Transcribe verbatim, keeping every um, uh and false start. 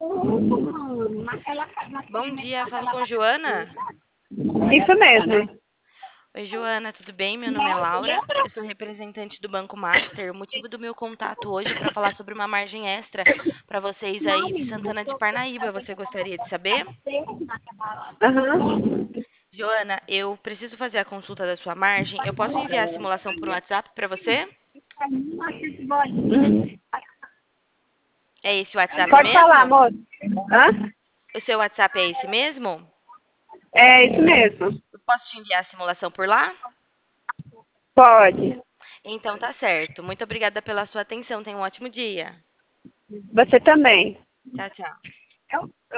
Bom dia, falo com Joana. Isso mesmo. Oi, Joana, tudo bem? Meu nome é Laura, eu sou representante do Banco Master. O motivo do meu contato hoje é para falar sobre uma margem extra para vocês aí de Santana de Parnaíba. Você gostaria de saber? Aham. Joana, eu preciso fazer a consulta da sua margem. Eu posso enviar a simulação por WhatsApp para você? Uhum. É esse o WhatsApp Pode falar, mesmo? moço. Hã? O seu WhatsApp é esse mesmo? É isso mesmo. Eu posso te enviar a simulação por lá? Pode. Então tá certo. Muito obrigada pela sua atenção. Tenha um ótimo dia. Você também. Tchau, tchau.